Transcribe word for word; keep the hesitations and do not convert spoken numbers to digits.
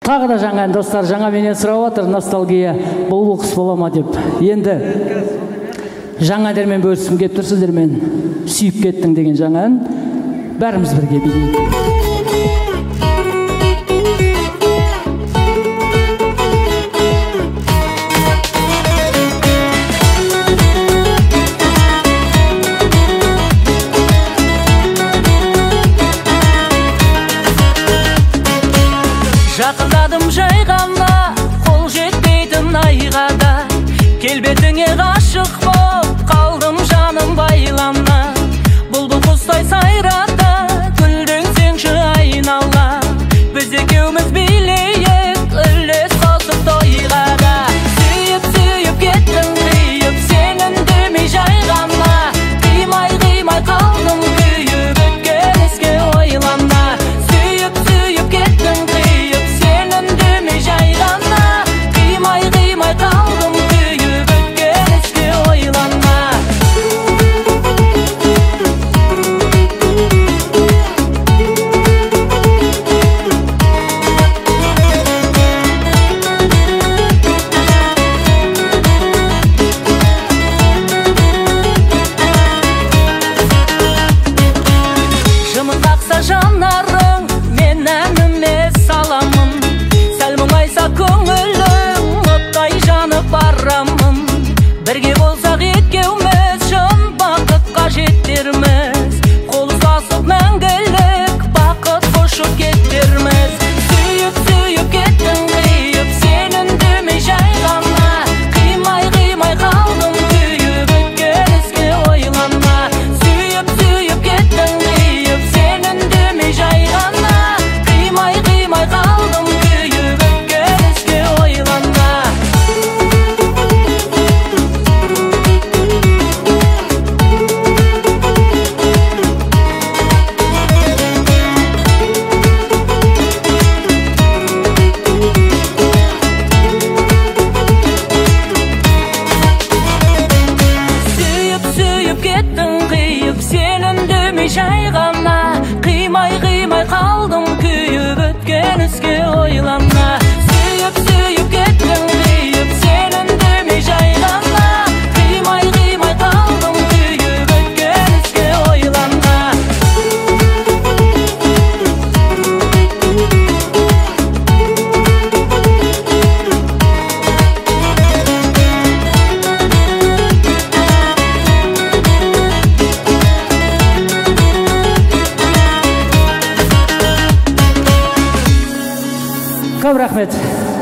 Тағы да жаңа достар, жаңа менен сұрап отыр, ностальгия бұл құс бола ма деп. Енді жаңа әндермен бөліскім келіп тұр, сіздермен сүйіп кеттің деген жаңа ән. Бәріміз бірге билейік. Жақындадым жайғанда, қол жетпейтін айға да, келбетіңе ғашық боп қалдым жаным байлана. Бұлбұл құстай сайрата, гүлдің сенші айнала, біз екеуміз билейік үлес қосып тойға да. Сүйіп сүйіп кеттің қиып, сен үндемей жайғанда, қимай қимай қалдым күйіп, өткен іске ойлана. Сүйіп сүйіп кеттің қиып, сен үндемей жайғанда, қимай қимай қалдым күйіп, өткен іске ойлана. Жымын қақса жанарың, мен әніме саламын, сәл мұңайса көңілің, оттай жанып барамын. Бірге болсақ екеуміз, шын бақытқа жетерміз, қол ұстасып мәңгілік бақыт құшып кетерміз. Сүйіп сүйіп кеттің қиып, сен үндемей жайғанда, қимай қимай қалдым күйіп, өткен іске ойлана. Сүйіп сүйіп кеттің қиып, сен үндемей жайғанда, қимай қимай қалдым күйіп, өткен іске ойлана. Сүйіп сүйіп кеттің қиып, сен үндемей жайғанда, қимай қимай қалдым күйіп, өткен іске ойлана. Сүйіп сүйіп кеттің қиып, сен үндемей жайғанда, қимай қимай қалдым күйіп, өткен іске ойлана. Көп рахмет.